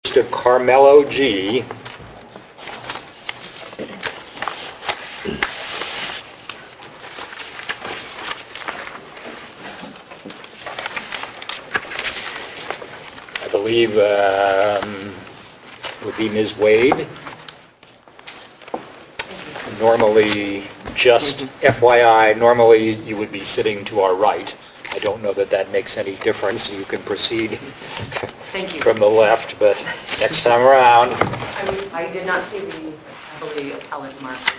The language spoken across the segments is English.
Mr. Carmelo G. I believe would be Ms. Wade. Normally, just FYI, normally you would be sitting to our right. I don't know that that makes any difference. You can proceed from the left, but next time around. I did not see the appellate mark.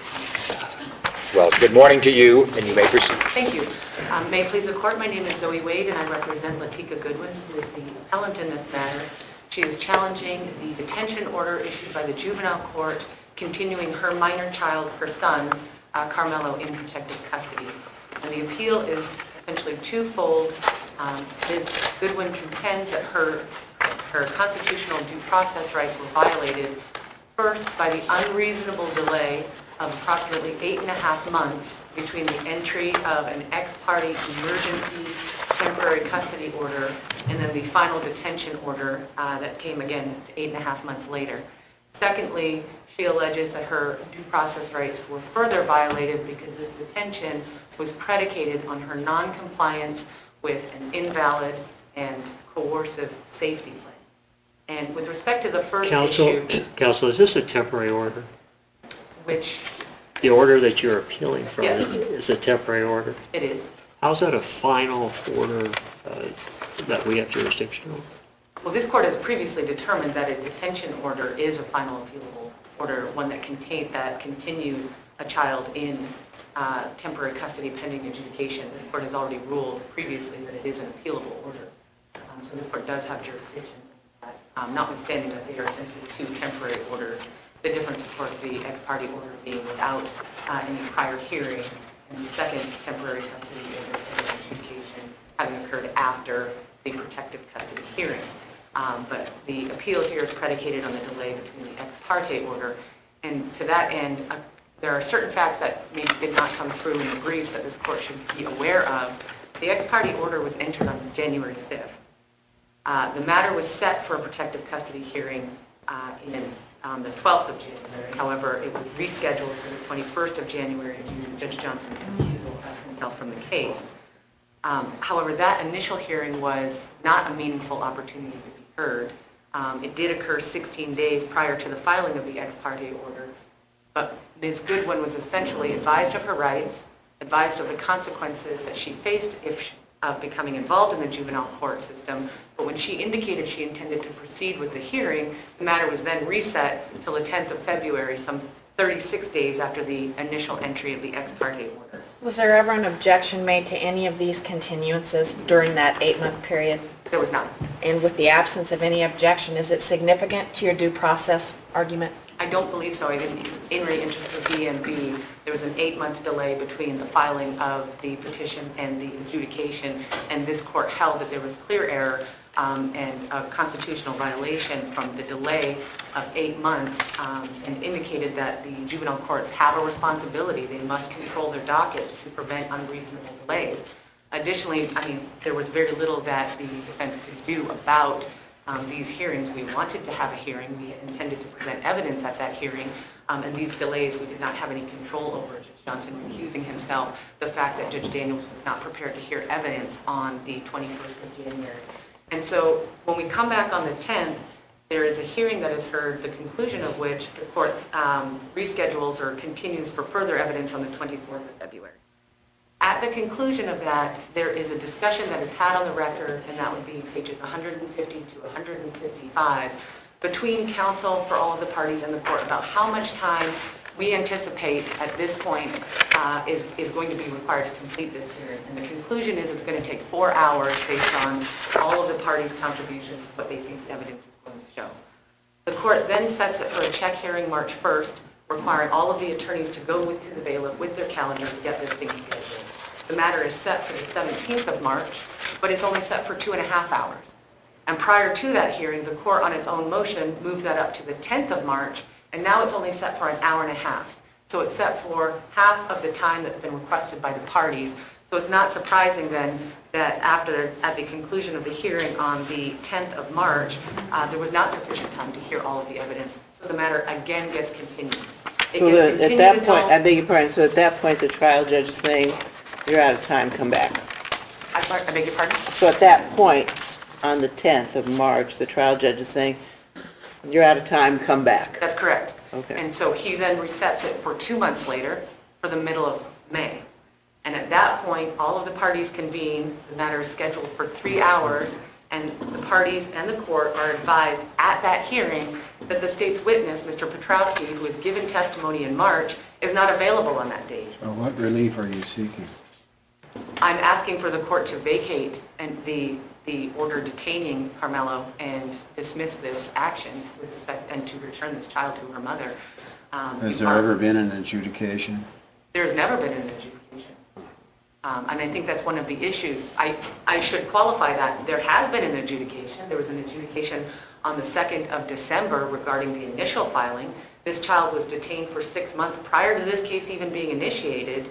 Well, good morning to you, and you may proceed. Thank you. May it please the court, my name is Zoe Wade, and I represent Latika Goodwin, who is the appellant in this matter. She is challenging the detention order issued by the juvenile court, continuing her minor child, her son, Carmelo, in protective custody. And the appeal is essentially twofold. Ms. Goodwin contends that her constitutional due process rights were violated, first by the unreasonable delay of approximately 8.5 months between the entry of an ex parte emergency temporary custody order and then the final detention order that came again 8.5 months later. Secondly, she alleges that her due process rights were further violated because this detention was predicated on her non-compliance with an invalid and coercive safety plan. And with respect to the first issue... Counsel, is this a temporary order? Which? The order that you're appealing from Yes. is a temporary order? It is. How's that a final order that we have jurisdiction over? Well, this court has previously determined that a detention order is a final appealable order, one that continues a child in temporary custody pending adjudication. This court has already ruled previously that it is an appealable order. So this court does have jurisdiction, notwithstanding that they are essentially two temporary orders. The difference, of course, the ex parte order being without any prior hearing, and the second temporary custody order pending adjudication having occurred after the protective custody hearing. But the appeal here is predicated on the delay between the ex parte order, and to that end, there are certain facts that maybe did not come through in the briefs that this court should be aware of. The ex parte order was entered on January 5th. The matter was set for a protective custody hearing on the 12th of January. However, it was rescheduled for the 21st of January due to Judge Johnson's recusal of himself from the case. However, that initial hearing was not a meaningful opportunity to be heard. It did occur 16 days prior to the filing of the ex parte order, but Ms. Goodwin was essentially advised of her rights, advised of the consequences that she faced of becoming involved in the juvenile court system, but when she indicated she intended to proceed with the hearing, the matter was then reset until the 10th of February, some 36 days after the initial entry of the ex parte order. Was there ever an objection made to any of these continuances during that 8-month period? There was none. And with the absence of any objection, is it significant to your due process argument? I don't believe so. In the interest of DMV, there was an 8-month delay between the filing of the petition and the adjudication, and this court held that there was clear error and a constitutional violation from the delay of 8 months, and indicated that the juvenile courts have a responsibility. They must control their dockets to prevent unreasonable delays. Additionally, there was very little that the defense could do about these hearings. We wanted to have a hearing. We intended to present evidence at that hearing, and these delays we did not have any control over. Judge Johnson recusing himself, the fact that Judge Daniels was not prepared to hear evidence on the 21st of January. And so when we come back on the 10th, there is a hearing that is heard, the conclusion of which the court reschedules or continues for further evidence on the 24th of February. At the conclusion of that, there is a discussion that is had on the record, and that would be pages 150 to 155, between counsel for all of the parties in the court about how much time we anticipate at this point is going to be required to complete this hearing. And the conclusion is it's going to take 4 hours based on all of the parties' contributions, what they think the evidence is going to show. The court then sets it for a check hearing March 1st, requiring all of the attorneys to go to the bailiff with their calendar to get this thing scheduled. The matter is set for the 17th of March, but it's only set for 2.5 hours. And prior to that hearing, the court on its own motion moved that up to the 10th of March, and now it's only set for an hour and a half. So it's set for half of the time that's been requested by the parties. So it's not surprising then that at the conclusion of the hearing on the 10th of March, there was not sufficient time to hear all of the evidence. So the matter again gets continued. So at that point, I beg your pardon, so at that point, the trial judge is saying, you're out of time, come back. I beg your pardon? So at that point, on the 10th of March, the trial judge is saying, you're out of time, come back. That's correct. Okay. And so he then resets it for 2 months later, for the middle of May. And at that point, all of the parties convene, the matter is scheduled for 3 hours, and the parties and the court are advised at that hearing that the state's witness, Mr. Petrowski, who was given testimony in March, is not available on that date. So what relief are you seeking? I'm asking for the court to vacate the order detaining Carmelo and dismiss this action with respect and to return this child to her mother. Has there ever been an adjudication? There's never been an adjudication. And I think that's one of the issues. I should qualify that. There has been an adjudication. There was an adjudication on the 2nd of December regarding the initial filing. This child was detained for 6 months prior to this case even being initiated,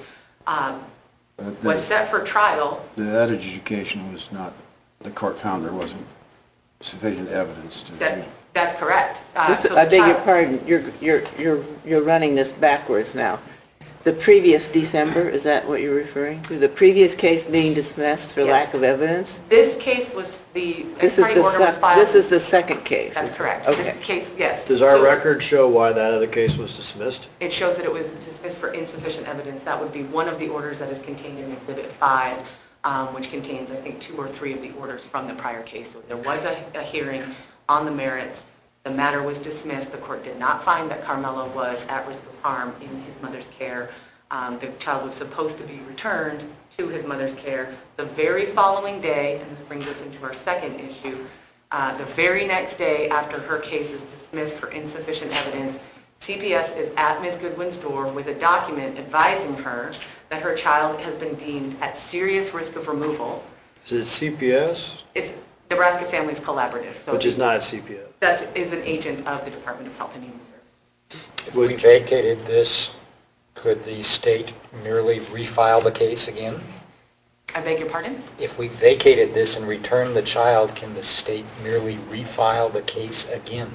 was set for trial. That adjudication was not, the court found there wasn't sufficient evidence to... That's correct. I beg your pardon, you're running this backwards now. The previous December, is that what you're referring to? The previous case being dismissed for lack of evidence? This case was This is the second case. That's correct. Okay. This case, yes. Does our record show why that other case was dismissed? It shows that it was dismissed for insufficient evidence. That would be one of the orders that is contained in Exhibit 5, which contains, I think, 2 or 3 of the orders from the prior case. So there was a hearing on the merits. The matter was dismissed. The court did not find that Carmelo was at risk of harm in his mother's care. The child was supposed to be returned to his mother's care. The very following day, and this brings us into our second issue, the very next day after her case is dismissed for insufficient evidence, CPS is at Ms. Goodwin's door with a document advising her that her child has been deemed at serious risk of removal. Is it CPS? It's Nebraska Families Collaborative. So Which is not CPS. that is an agent of the Department of Health and Human Services. If we vacated this, could the state merely refile the case again? I beg your pardon? If we vacated this and returned the child, can the state merely refile the case again?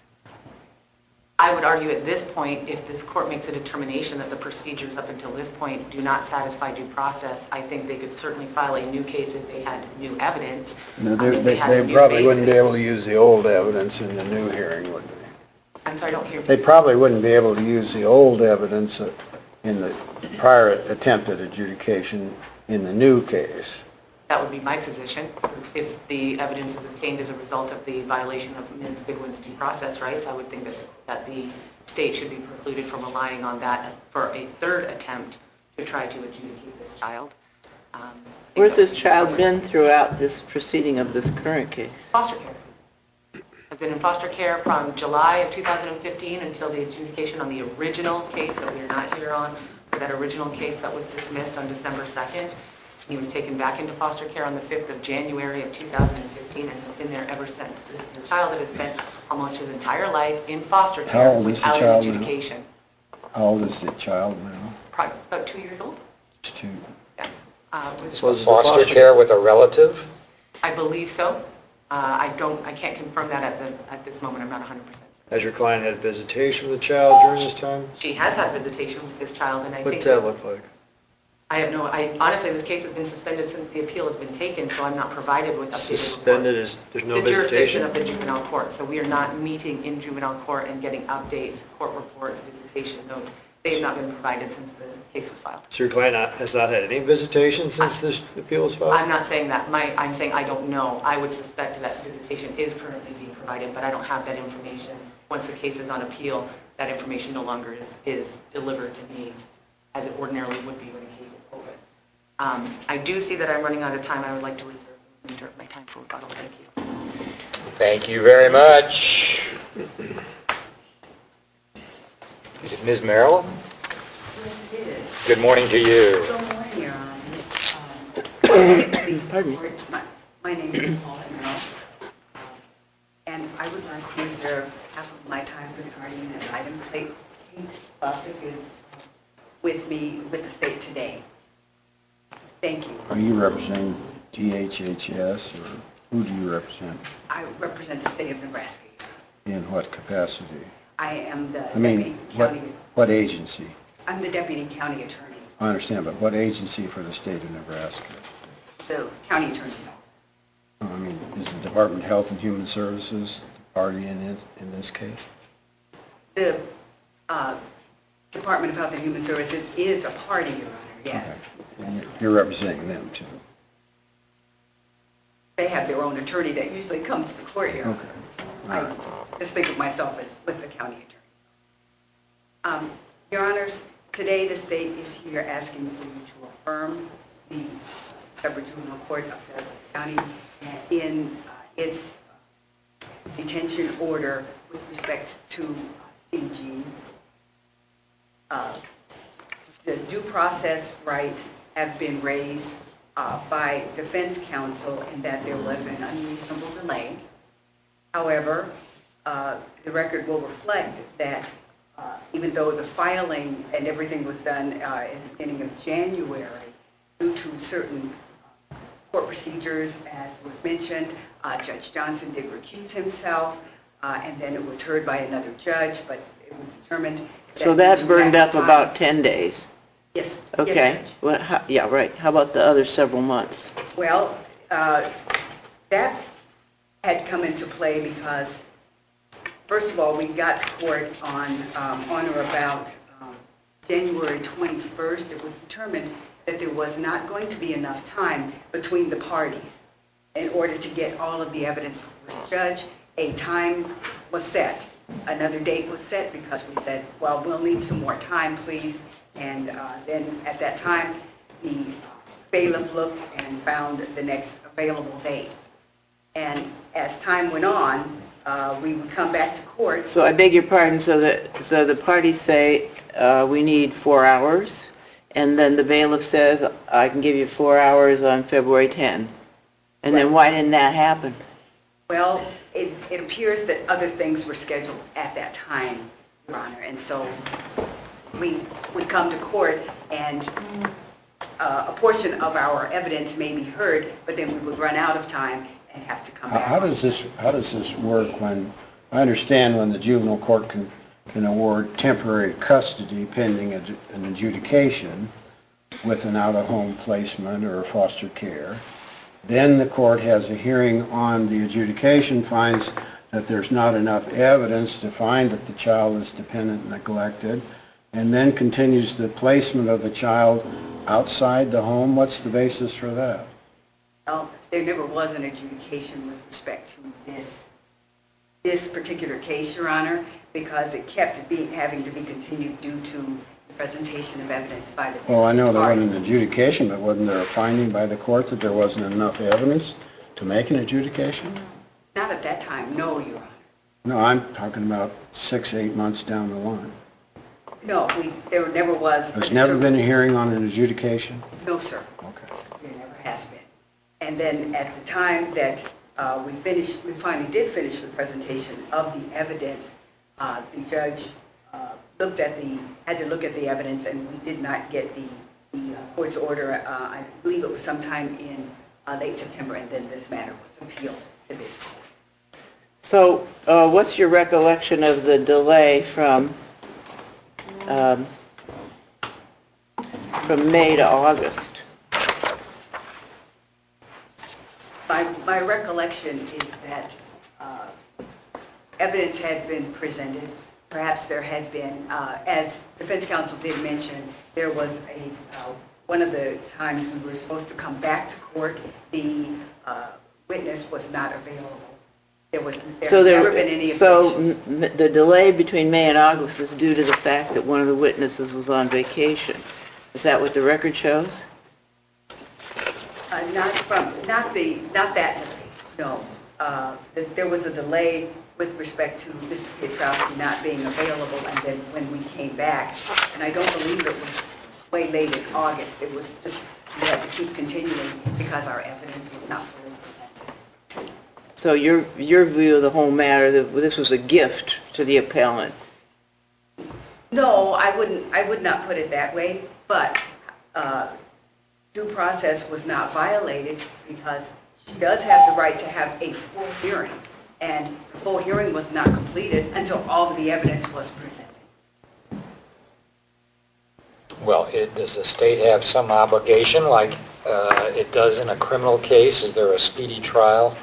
I would argue at this point, if this court makes a determination that the procedures up until this point do not satisfy due process, I think they could certainly file a new case if they had new evidence. No, they probably wouldn't be able to use the old evidence in the new hearing, would they? I'm sorry, I don't hear. They probably wouldn't be able to use the old evidence in the prior attempted adjudication in the new case. That would be my position. If the evidence is obtained as a result of the violation of Ms. Goodwin's due process rights, I would think that the state should be precluded from relying on that for a third attempt to try to adjudicate this child. Where's this child been throughout this proceeding of this current case? Foster care. I've been in foster care from July of 2015 until the adjudication on the original case that we are not here on, that original case that was dismissed on December 2nd. He was taken back into foster care on the 5th of January of 2016 and has been there ever since. This is a child that has spent almost his entire life in foster care without an adjudication. How old is the child now? About 2 years old. It's 2. Yes. So is the Foster care with a relative? I believe so. I can't confirm that at this moment. I'm not 100%. Has your client had visitation with the child during this time? She has had visitation with this child, and I think... What's that look like? Honestly, this case has been suspended since the appeal has been taken, so I'm not provided with updated reports. Suspended is, there's no the jurisdiction visitation? of the juvenile court, so we are not meeting in juvenile court and getting updates, court reports, visitation notes. They have not been provided since the case was filed. So your client has not had any visitation since this appeal was filed? I'm not saying that. I'm saying I don't know. I would suspect that visitation is currently being provided, but I don't have that information. Once the case is on appeal, that information no longer is delivered to me as it ordinarily would be when a case is open. I do see that I'm running out of time. I would like to reserve my time for rebuttal. Thank you. Thank you very much. Is it Ms. Merrill? Yes, it is. Good morning to you. Good morning, Your Honor. Pardon me. My name is Paula Merrill, and I would like to reserve half of my time regarding an item Kate Bostic is with me with the state today. Thank you. Are you representing DHHS, or who do you represent? I represent the state of Nebraska. In what capacity? I am the I mean, deputy county. what agency? I'm the deputy county attorney, I understand, but what agency for the state of Nebraska? the county attorney's office. I mean, is the Department of Health and Human Services the party in this case? The Department of Health and Human Services is a party, Your Honor, yes. Okay. And you're representing them, too? They have their own attorney that usually comes to court here. Okay. All I right. just think of myself as with the county attorney. Your Honors, today the state is here asking for you to affirm the Separate Juvenile Court of Fairfax County in its detention order with respect to CG. The due process rights have been raised by defense counsel in that there was an unreasonable delay. However, the record will reflect that even though the filing and everything was done in the beginning of January, due to certain court procedures, as was mentioned, Judge Johnson did recuse himself, and then it was heard by another judge, but it was determined that... So that burned up time- about 10 days? Yes. Okay. Yes, Judge. Well, yeah, right. How about the other several months? Well, that had come into play because, first of all, we got to court on or about January 21st. It was determined that there was not going to be enough time between the parties in order to get all of the evidence before the judge. A time was set. Another date was set because we said, well, we'll need some more time, please. And then at that time, the bailiff looked and found the next available date. And as time went on, we would come back to court. So I beg your pardon, so the parties say, we need 4 hours, and then the bailiff says, I can give you 4 hours on February 10. And then why didn't that happen? Well, it appears that other things were scheduled at that time, Your Honor, and so we would come to court and a portion of our evidence may be heard, but then we would run out of time and have to come back. How does this work when, I understand when the juvenile court can award temporary custody pending an adjudication with an out-of-home placement or foster care. Then the court has a hearing on the adjudication, finds that there's not enough evidence to find that the child is dependent and neglected, and then continues the placement of the child outside the home. What's the basis for that? Well, there never was an adjudication with respect to this particular case, Your Honor, because it kept having to be continued due to the presentation of evidence by the Well, I know there wasn't parties. an adjudication, but wasn't there a finding by the court that there wasn't enough evidence to make an adjudication? Not at that time, no, Your Honor. No, I'm talking about 6, 8 months down the line. No, there never was. There's never been a hearing on an adjudication? No, sir. Okay. There never has been. And then at the time that we finally did finish the presentation of the evidence, the judge had to look at the evidence, and we did not get the court's order. I believe it was sometime in late September, and then this matter was appealed to this court. So what's your recollection of the delay from May to August? My recollection is that evidence had been presented. Perhaps there had been, as defense counsel did mention, there was one of the times we were supposed to come back to court, the witness was not available. There had never been any objection. The delay between May and August is due to the fact that one of the witnesses was on vacation. Is that what the record shows? Not that delay, no. There was a delay with respect to Mr. Pietrowski not being available, and then when we came back, and I don't believe it was way late in August, it was just, we had to keep continuing because our evidence was not fully presented. So your view of the whole matter, that this was a gift to the appellant? No, I would not put it that way, but due process was not violated because she does have the right to have a full hearing, and the full hearing was not completed until all of the evidence was presented. Well, does the state have some obligation like it does in a criminal case? Is there a speedy trial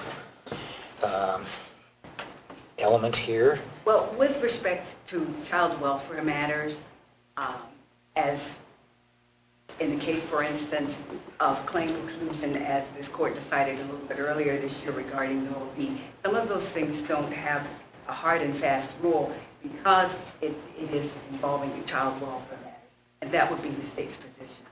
element here? Well, with respect to child welfare matters, as in the case, for instance, of claim preclusion, as this court decided a little bit earlier this year regarding the OB, some of those things don't have a hard and fast rule because it is involving the child welfare matters, and that would be the state's position.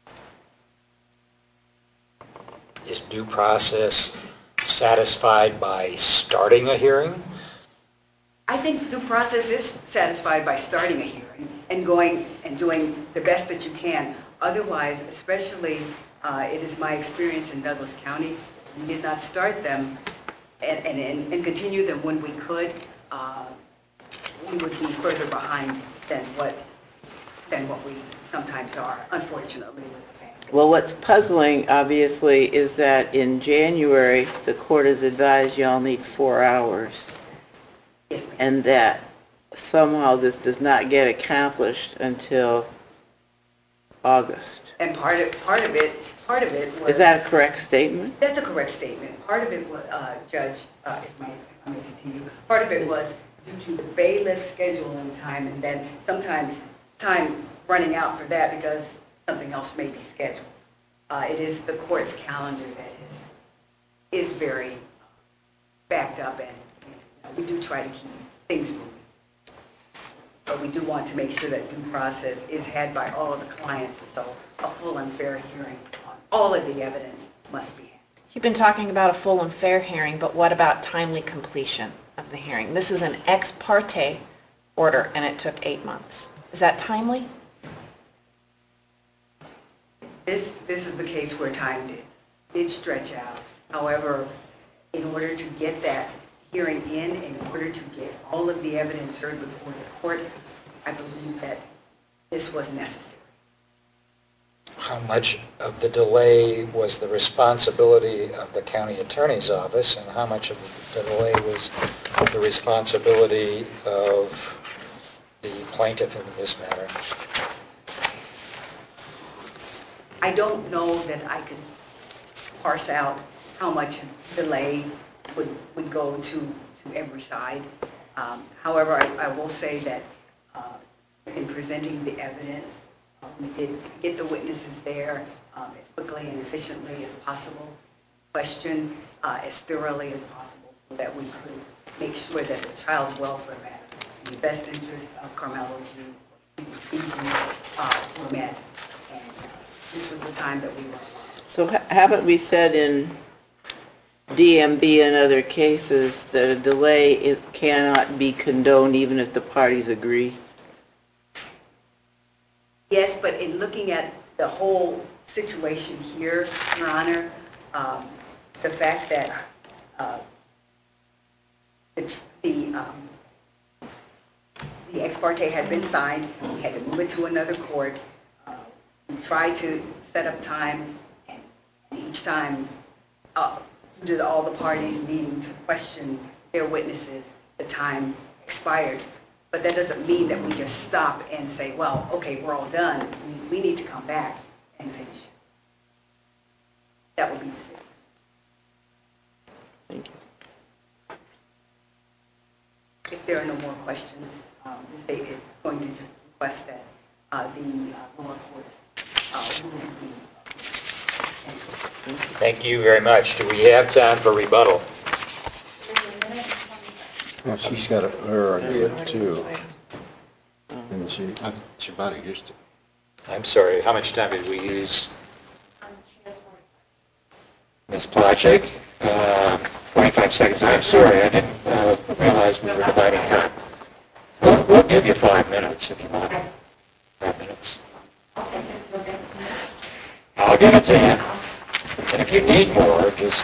Is due process satisfied by starting a hearing? I think due process is satisfied by starting a hearing and going and doing the best that you can. Otherwise, especially, it is my experience in Douglas County, we did not start them and continue them when we could, we would be further behind than what we sometimes are, unfortunately, with the family. Well, what's puzzling, obviously, is that in January, the court has advised y'all need 4 hours, Yes, ma'am. and that somehow this does not get accomplished until August. And part of it was... Is that a correct statement? That's a correct statement. Part of it was, Judge, if I may continue, part of it was due to the bailiff scheduling time, and then sometimes time running out for that because something else may be scheduled. It is the court's calendar that is very backed up, and we do try to keep things moving. But we do want to make sure that due process is had by all of the clients, so a full and fair hearing on all of the evidence must be had. You've been talking about a full and fair hearing, but what about timely completion of the hearing? This is an ex parte order, and it took 8 months. Is that timely? This is the case where time did stretch out. However, in order to get that hearing in order to get all of the evidence heard before the court, I believe that this was necessary. How much of the delay was the responsibility of the county attorney's office, and how much of the delay was the responsibility of the plaintiff in this matter? I don't know that I could parse out how much delay would go to every side. However, I will say that in presenting the evidence, we did get the witnesses there as quickly and efficiently as possible, question as thoroughly as possible, so that we could make sure that the child welfare matter in the best interest of Carmelo G. were met. And this was the time that we were allowed. So haven't we said in DMB and other cases that a delay cannot be condoned even if the parties agree? Yes, but in looking at the whole situation here, Your Honor, the fact that the ex parte had been signed, we had to move it to another court. We tried to set up time, and each time, due to all the parties needing to question their witnesses, the time expired. But that doesn't mean that we just stop and say, well, okay, we're all done. We need to come back and finish it. That would be the state. Thank you. If there are no more questions, the state is going to just request that the lower courts rule be. Thank you very much. Do we have time for rebuttal? Well, she's got her argument too. And she about to use it. I'm sorry, how much time did we use? Ms. Plachek, 45 seconds. I'm sorry, I didn't realize we were dividing time. We'll give you 5 minutes if you want. 5 minutes. I'll give it to you. And if you need more, just...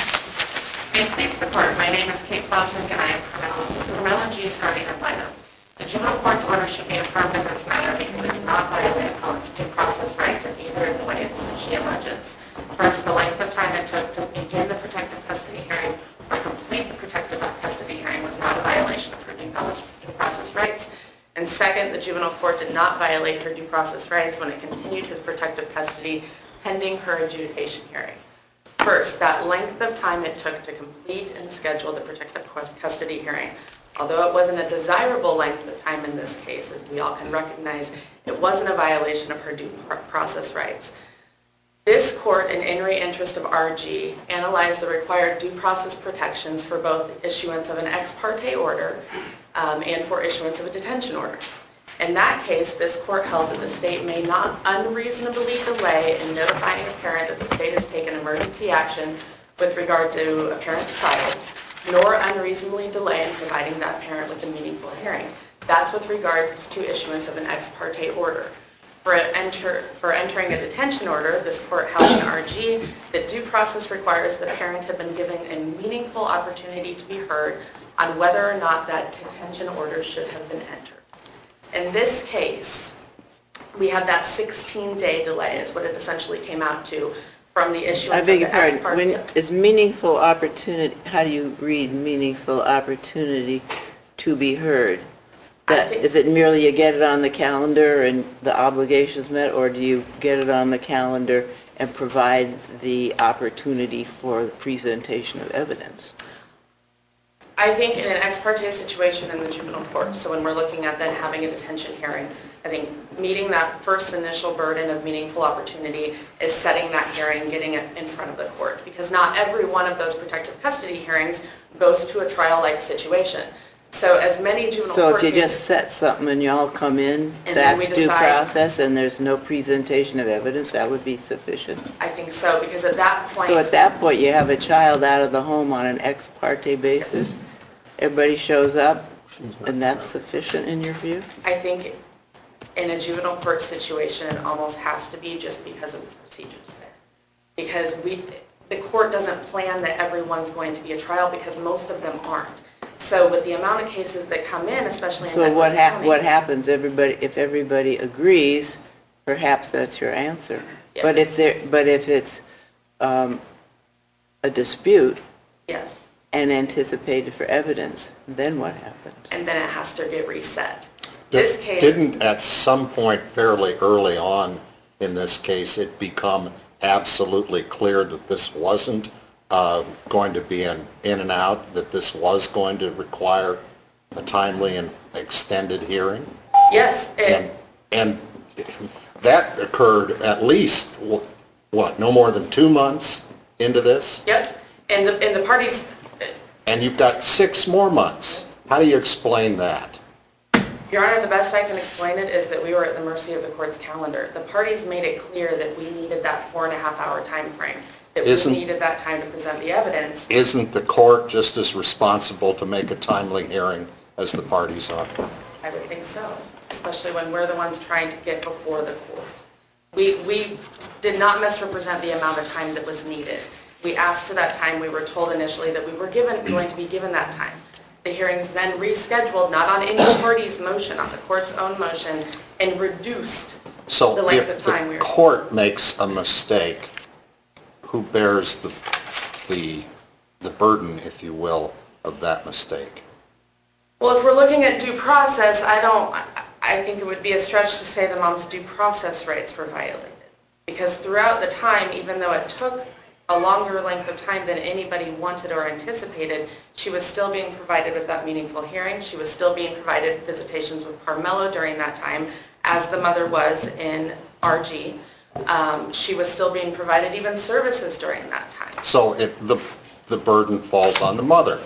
May it please the court, my name is Kate Clausen, and I am Carmelo G's guardian ad litem. The juvenile court's order should be affirmed in this matter because it did not violate appellant's due process rights in either of the ways that she alleges. First, the length of time it took to begin the protective custody hearing or complete the protective custody hearing was not a violation of her due process rights. And second, the juvenile court did not violate her due process rights when it continued his protective custody pending her adjudication hearing. First, that length of time it took to complete and schedule the protective custody hearing. Although it wasn't a desirable length of time in this case, as we all can recognize, it wasn't a violation of her due process rights. This court, in re interest of RG, analyzed the required due process protections for both issuance of an ex parte order and for issuance of a detention order. In that case, this court held that the state may not unreasonably delay in notifying a parent that the state has taken emergency action with regard to a parent's child, nor unreasonably delay in providing that parent with a meaningful hearing. That's with regards to issuance of an ex parte order. For entering a detention order, this court held in RG that due process requires the parent have been given a meaningful opportunity to be heard on whether or not that detention order should have been entered. In this case, we have that 16-day delay is what it essentially came out to from the issuance of the ex parte. When is meaningful opportunity, how do you read meaningful opportunity to be heard? Is it merely you get it on the calendar and the obligations met, or do you get it on the calendar and provide the opportunity for the presentation of evidence? I think in an ex parte situation in the juvenile court, so when we're looking at then having a detention hearing, I think meeting that first initial burden of meaningful opportunity is setting that hearing, getting it in front of the court. Because not every one of those protective custody hearings goes to a trial-like situation. So as many juvenile So court if you cases, just set something and you all come in, And then we that's due decide- process and there's no presentation of evidence, that would be sufficient? I think so, because at that point, So at that point, you have a child out of the home on an ex parte basis, everybody shows up, and that's sufficient in your view? I think in a juvenile court situation, it almost has to be just because of the procedures there. Because the court doesn't plan that everyone's going to be a trial because most of them aren't. So with the amount of cases that come in, especially in So Douglas County. what happens, if everybody agrees, perhaps that's your answer. Yes. But if it's a dispute Yes, and anticipated for evidence, then what happens? and then it has to get reset. This case, Didn't at some point fairly early on in this case it become absolutely clear that this wasn't going to be an in and out, that this was going to require a timely and extended hearing? yes, And that occurred at least, what, no more than 2 months into this? yep, and the parties, And you've got 6 more months. How do you explain that? Your Honor, the best I can explain it is that we were at the mercy of the court's calendar. The parties made it clear that we needed that 4.5-hour time frame, that we needed that time to present the evidence. Isn't the court just as responsible to make a timely hearing as the parties are? I would think so, especially when we're the ones trying to get before the court. We did not misrepresent the amount of time that was needed. We asked for that time. We were told initially that we were going to be given that time. The hearings then rescheduled, not on any party's motion, on the court's own motion, and reduced the length of time we So if were. the court makes a mistake, who bears the burden, if you will, of that mistake? Well, if we're looking at due process, I think it would be a stretch to say the mom's due process rights were violated. Because throughout the time, even though it took a longer length of time than anybody wanted or anticipated, she was still being provided with that meaningful hearing. She was still being provided visitations with Carmelo during that time, as the mother was in RG. She was still being provided even services during that time. So the burden falls on the mother.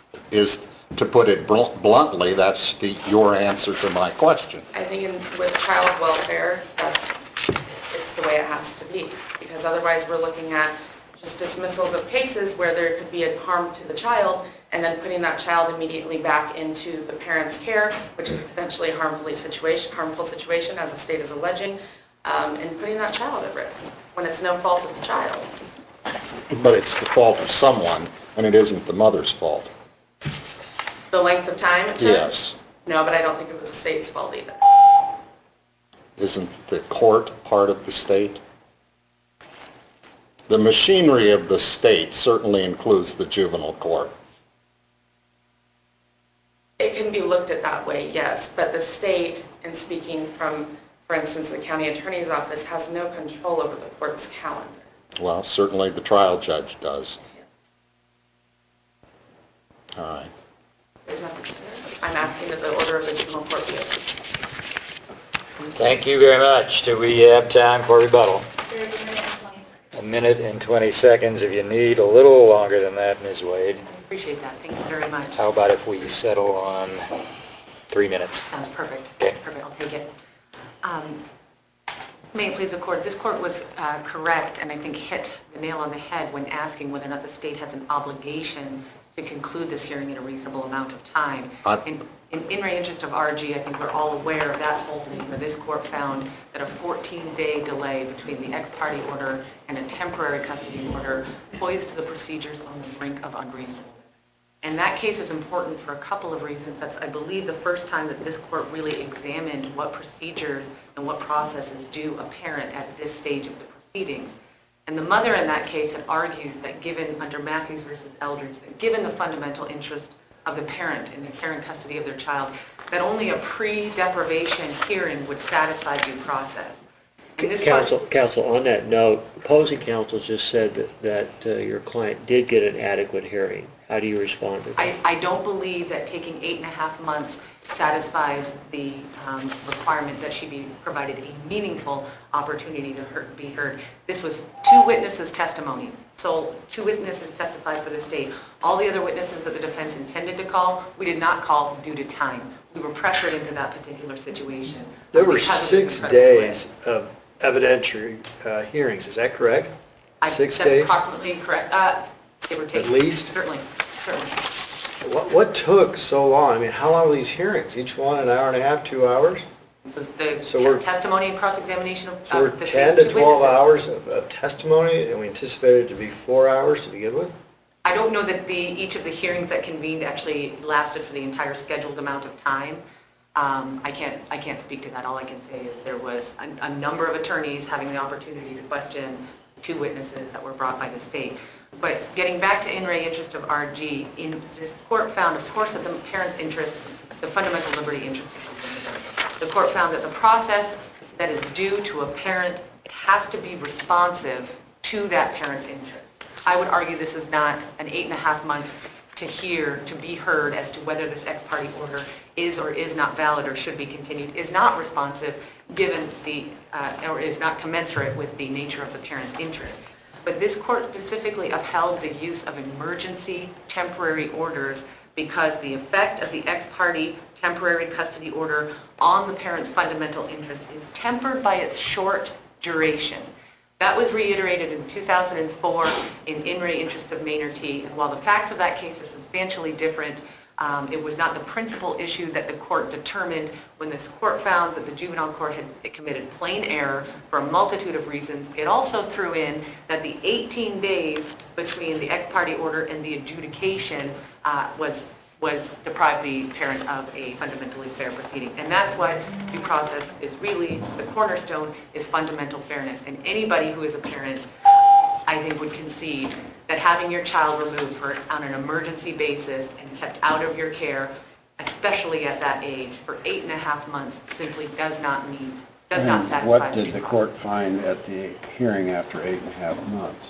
To put it bluntly, that's your answer to my question. I think with child welfare, it's the way it has to be. Because otherwise we're looking at just dismissals of cases where there could be a harm to the child, and then putting that child immediately back into the parent's care, which is potentially a harmful situation, as the state is alleging, and putting that child at risk when it's no fault of the child. But it's the fault of someone, and it isn't the mother's fault. The length of time it took? Yes. No, but I don't think it was the state's fault either. Isn't the court part of the state? The machinery of the state certainly includes the juvenile court. It can be looked at that way, yes, but the state, and speaking from, for instance, the county attorney's office, has no control over the court's calendar. Well, certainly the trial judge does. All right. There's nothing there. I'm asking that the order of the juvenile court be approved. Thank you very much. Do we have time for rebuttal? A minute and 20 seconds. If you need a little longer than that, Ms. Wade. I appreciate that. Thank you very much. How about if we settle on 3 minutes? Sounds perfect. Okay. Perfect, I'll take it. May it please the court, this court was correct and I think hit the nail on the head when asking whether or not the state has an obligation to conclude this hearing in a reasonable amount of time. In re interest of RG, I think we're all aware of that holding where this court found that a 14-day delay between the ex parte order and a temporary custody order poised to the procedures on the brink of unreasonableness. And that case is important for a couple of reasons. That's, I believe, the first time that this court really examined what procedures and what processes do a parent at this stage of the proceedings. And the mother in that case had argued that given, under Matthews versus Eldridge, that given the fundamental interest of the parent in the care and custody of their child, that only a pre-deprivation hearing would satisfy due process. And this Counsel, on that note, opposing counsel just said that your client did get an adequate hearing. How do you respond to that? I don't believe that taking 8.5 months satisfies the requirement that she be provided a meaningful opportunity to be heard. This was 2 witnesses' testimony. So 2 witnesses testified for the state. All the other witnesses that the defense intended to call, we did not call due to time. We were pressured into that particular situation. There were 6 days of evidentiary hearings, is that correct? 6 days? That's approximately correct. They were taken. At least? Certainly. What took so long? I mean, how long were these hearings? Each one an hour and a half, 2 hours? This was the testimony and cross-examination of So we're the 10 to 12 hours of testimony, and we anticipated it to be 4 hours to begin with? I don't know that each of the hearings that convened actually lasted for the entire scheduled amount of time. I can't speak to that. All I can say is there was a number of attorneys having the opportunity to question 2 witnesses that were brought by the state. But getting back to in re interest of RG, this court found, of course, that the parent's interest, the fundamental liberty interest, the court found that the process that is due to a parent has to be responsive to that parent's interest. I would argue this is not an 8.5 months to be heard as to whether this ex parte order is or is not valid or should be continued, is not responsive given or is not commensurate with the nature of the parent's interest. But this court specifically upheld the use of emergency temporary orders because the effect of the ex parte temporary custody order on the parent's fundamental interest is tempered by its short duration. That was reiterated in 2004 in re interest of Maynard T. And while the facts of that case are substantially different, it was not the principal issue that the court determined when this court found that the juvenile court had committed plain error for a multitude of reasons. It also threw in that the 18 days between the ex parte order and the adjudication was deprived the parent of a fundamentally fair proceeding. And that's what due process is really, the cornerstone is fundamental fairness. And anybody who is a parent, I think, would concede that having your child removed on an emergency basis and kept out of your care, especially at that age, for 8.5 months simply does not satisfy. What did the court find at the hearing after 8.5 months?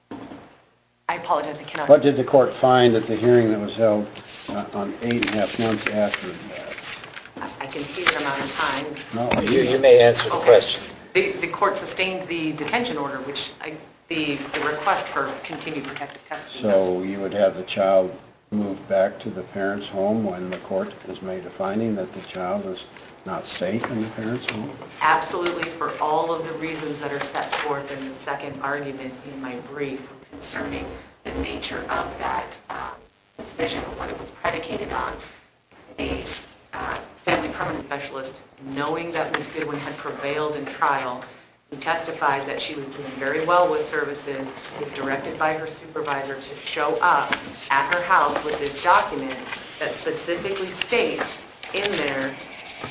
I apologize, I cannot. What did the court find at the hearing that was held on 8.5 months after that? I can see that I'm out of time. No, You may answer the question. The court sustained the detention order, which the request for continued protective custody. So you would have the child moved back to the parent's home when the court has made a finding that the child is not safe in the parent's home? Absolutely, for all of the reasons that are set forth in the second argument in my brief concerning the nature of that decision, what it was predicated on. A family permanent specialist, knowing that Ms. Goodwin had prevailed in trial, who testified that she was doing very well with services, was directed by her supervisor to show up at her house with this document that specifically states in there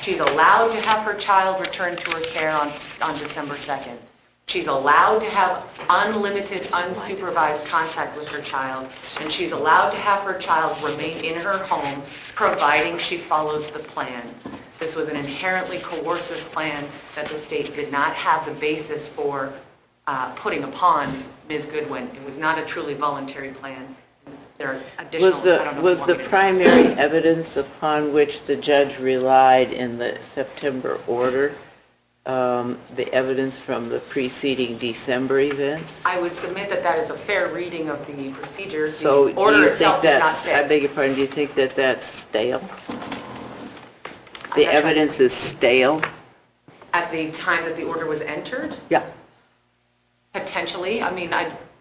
She's allowed to have her child returned to her care on December 2nd. She's allowed to have unlimited, unsupervised contact with her child, and she's allowed to have her child remain in her home, providing she follows the plan. This was an inherently coercive plan that the state did not have the basis for putting upon Ms. Goodwin. It was not a truly voluntary plan. There are additional... Was the primary evidence upon which the judge relied in the September order the evidence from the preceding December events? I would submit that that is a fair reading of the procedure. So The order itself does not I say. beg your pardon, do you think that that's stale? The evidence is stale? At the time that the order was entered? Yeah. Potentially. I mean,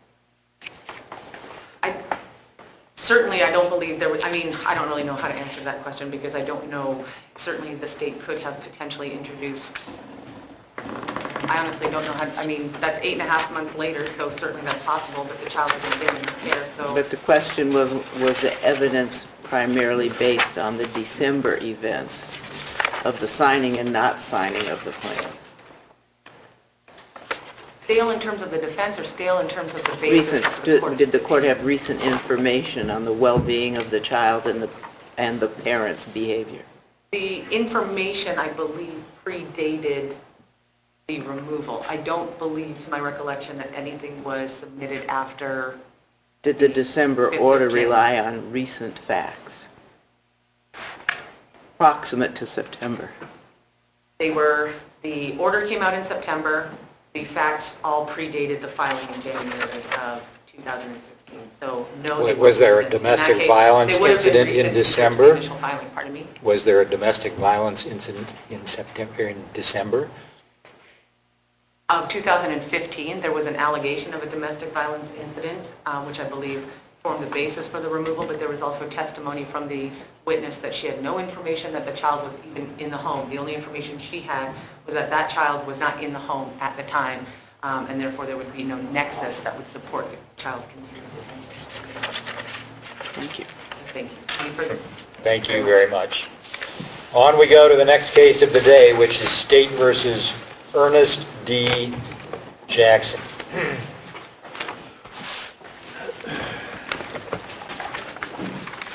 certainly I don't believe there was, I mean, I don't really know how to answer that question because I don't know, certainly the state could have potentially introduced, I honestly don't know how, I mean, that's 8.5 months later, so certainly that's possible, but the child hasn't been in care, so. But the question was the evidence primarily based on the December events of the signing and not signing of the plan? Stale in terms of the defense or stale in terms of the basis of the court's Did the court have recent information on the well-being of the child and the parents' behavior? The information, I believe, predated the removal. I don't believe, to my recollection, that anything was submitted after. Did the December order rely on recent facts, proximate to September? The order came out in September. The facts all predated the filing in January of 2016. So no. Was there a domestic violence incident in December? Initial filing, pardon me. Was there a domestic violence incident in December? Of 2015, there was an allegation of a domestic violence incident, which I believe formed the basis for the removal, but there was also testimony from the witness that she had no information that the child was even in the home. The only information she had was that that child was not in the home at the time, and therefore there would be no nexus that would support the child's continued detention. Thank you. Thank you. Any further? Thank you very much. On we go to the next case of the day, which is State versus Ernest D. Jackson.